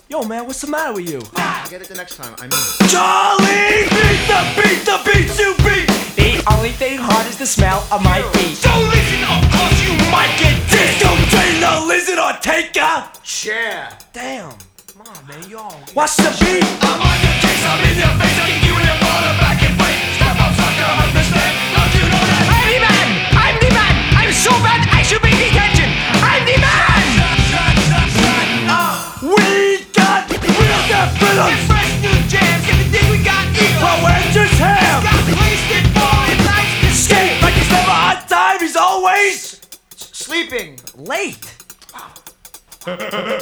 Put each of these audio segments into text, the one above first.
Yo, man, what's the matter with you? I'll get it the next time, I mean. Charlie! Beat the beats you beat! The only thing hard is the smell of my feet. Don't listen, of course you might get dissed. Don't train the lizard or take a chair. Damn. Come on, man, yo. What's the beat? I'm on your case, I'm in your face, I kick you in your bottom back and wait. Step up, sucker, understand? Don't you know that? I'm the man! I'm the man! I'm so bad I should be detention! I'm the man! We got real villains! Fresh new jams, everything we got equal! Well, we're just him! Got wasted boy, life's the Skate like he's never on time, he's always Sleeping. late. They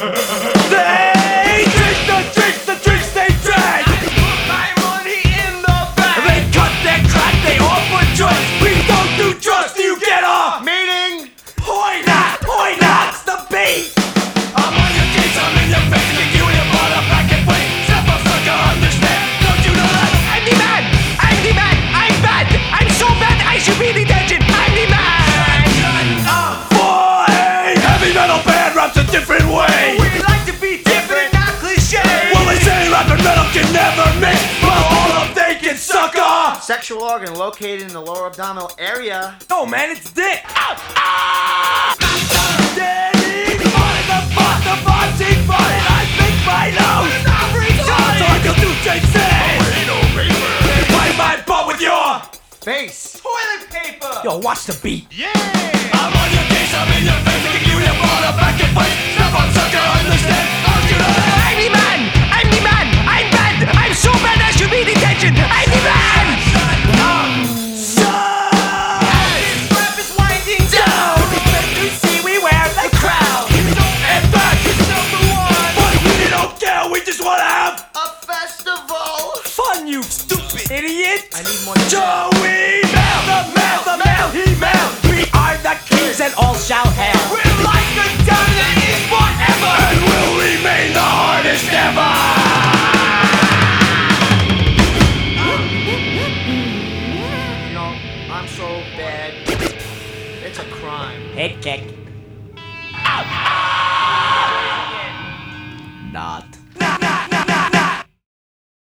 drink the drinks they drag. Put my money in the bag! They cut, they crack, they offer drugs. We don't do drugs, do you get off? Meeting. Point that's the beat. I'm on your case, I'm in your face, I kick you in your bottom back and wait. Step up, sucker, understand? Don't you know that? I'm the man! I'm the man! I'm bad! I'm so bad I should be detention! I'm the man! For a heavy metal band raps a different way. We like to be different, not cliche! Well, they say rap and metal can never mix, but all of they can suck off. Sexual organ located in the lower abdominal area. No, man, it's dick. Daddy, the boxing fight, I think my nose. So I can do Jason. Wipe my butt with your Face. Toilet paper! Yo, watch the beat. I'm on your case, I'm in your face, I kick you in your bottom back and wait.